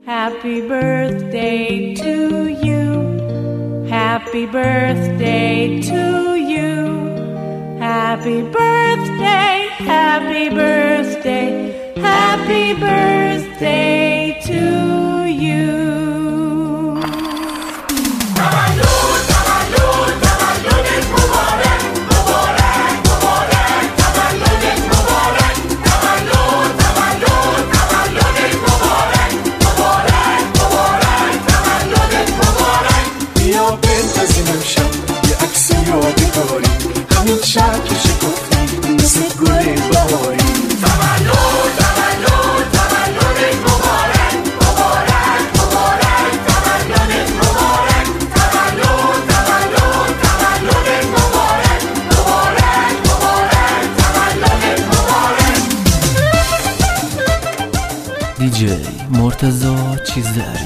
Happy birthday to you. Happy birthday to you. Happy birthday, happy birthday, happy birthday to you. شرکش گفتی مثل گل بهاری تولد تولد تولد مبارک مبارک مبارک تولد مبارک تولد تولد تولد مبارک مبارک مبارک تولد مبارک دیجی مرتضی چیزداری.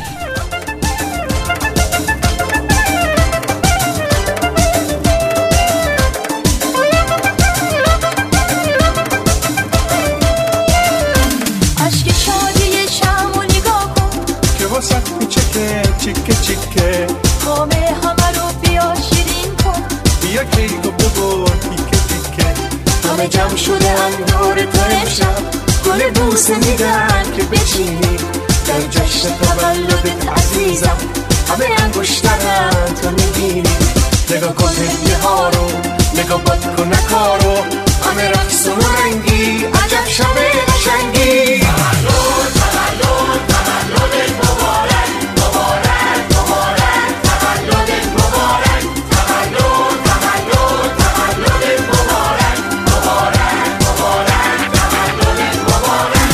چیکه چیکه خامه همه رو بیا شیرین کن بیا کیکو ببر تیکه تیکه همه جمع شده انگار تو امشب گل بوسه میدن که بچینی در جشن تولدت عزیزم همه انگشترن تو میگیری نگاه کن هدیه ها رو نگاه باد کن نکارو همه رقص و رنگی عجب شب قشنگی تولد تولد تولدت مبارک مبارک مبارک تولدت مبارک تولد تولد تولدت مبارک مبارک مبارک تولدت مبارک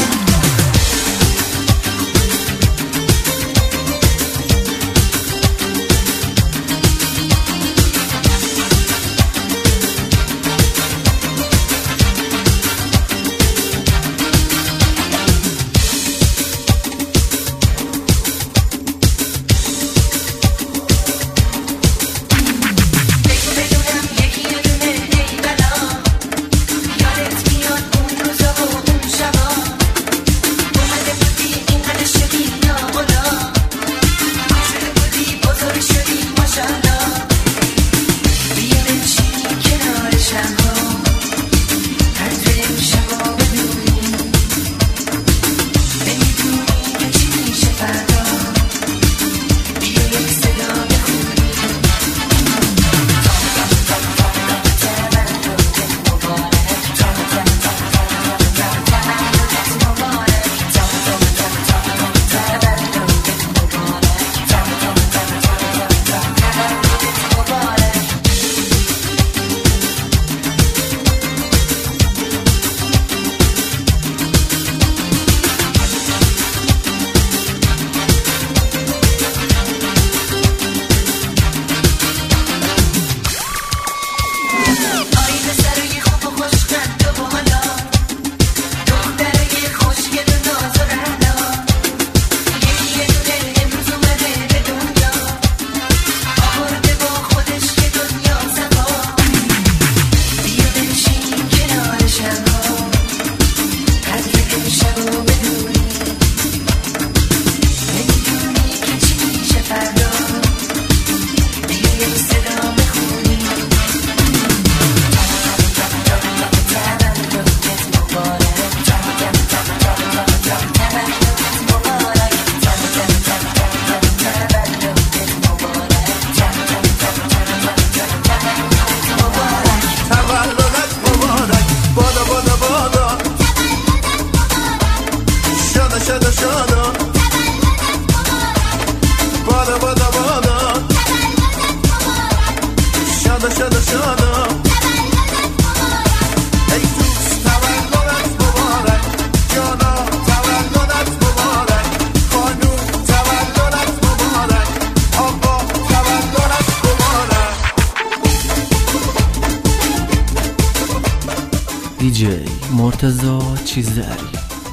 دیجی مرتضی چیزداری.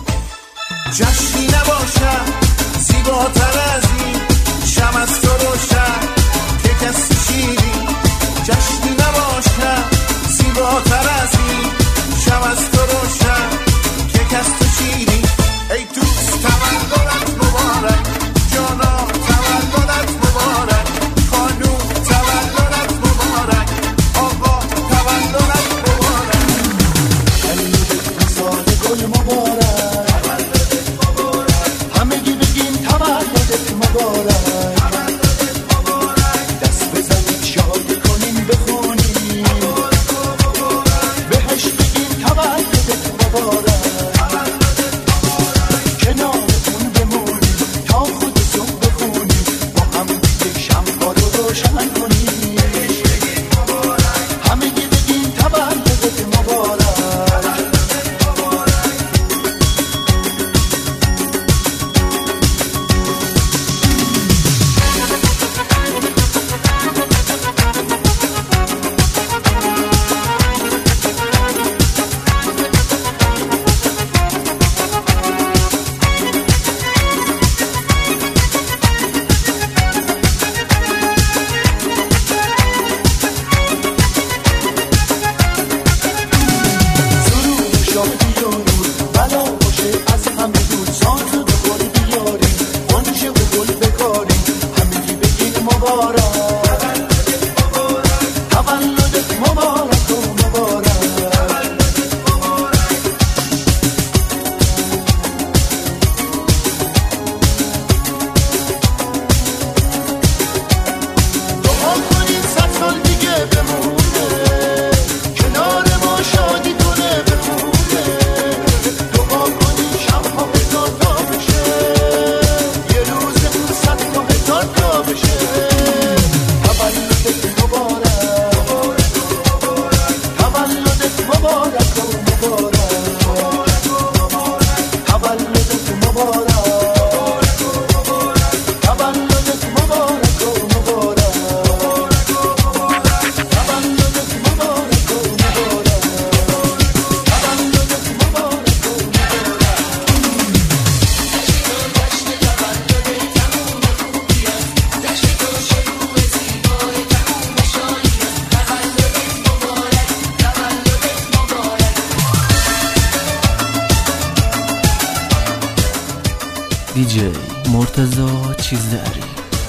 جشنی نباشد زیباتر از این شم از تو روشن که کسی شیری جشنی نباشد زیباتر از این شم از تو روشن که کسی شیری ای دوست تولدت مبارک دیجی مرتضی چیزدری.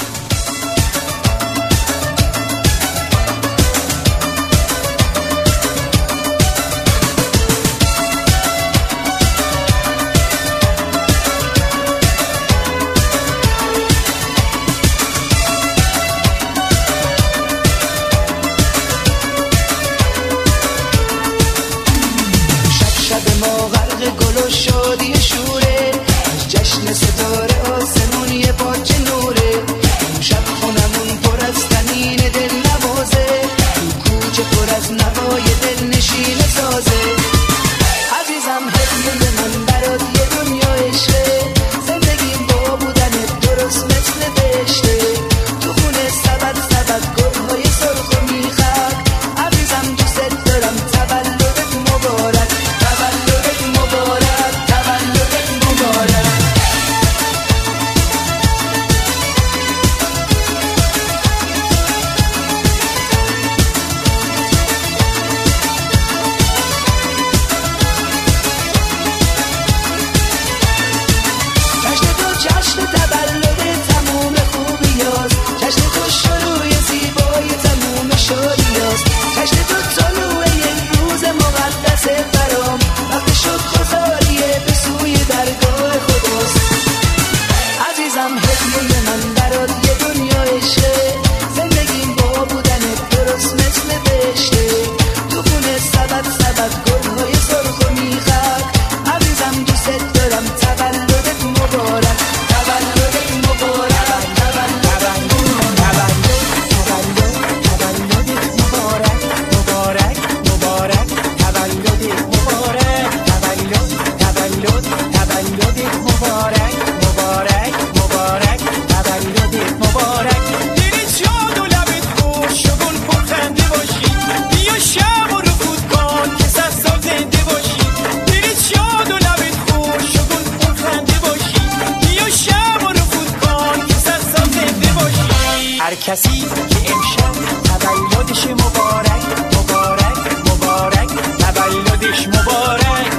هر کسی که امشب تولدش مبارک مبارک مبارک، تولدش مبارک،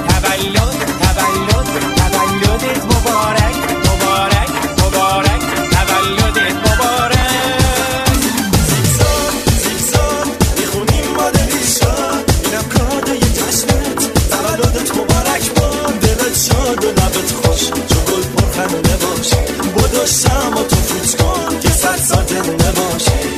تولدت مبارک مبارک مبارک، تولدت مبارک. زیگزار میخونیم با دلیشان، اینم کادوی جشنت، تولدت مبارک باد، دلت شاد و لبت خوش، چو گل پرخنده باش، بدو شمع تو فوت کن که صد سال زنده باشی.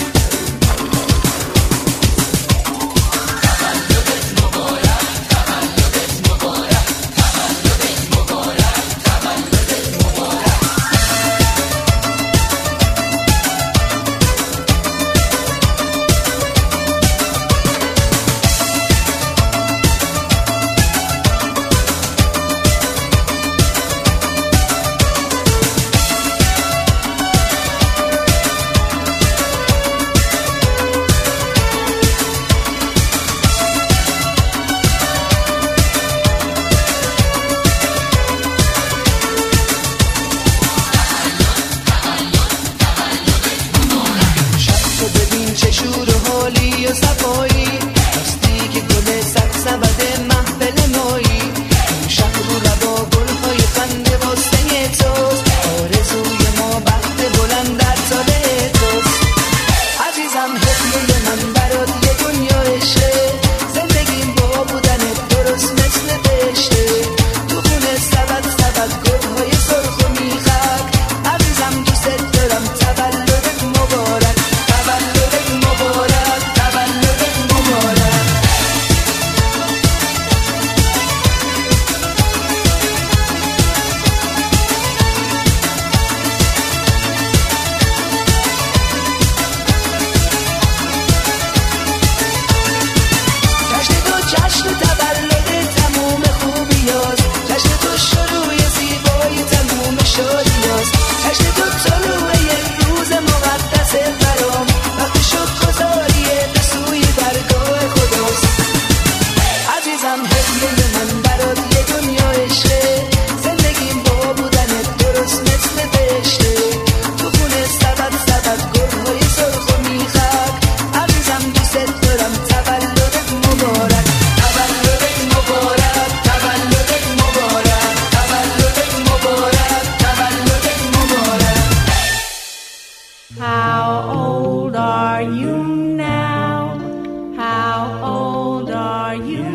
you.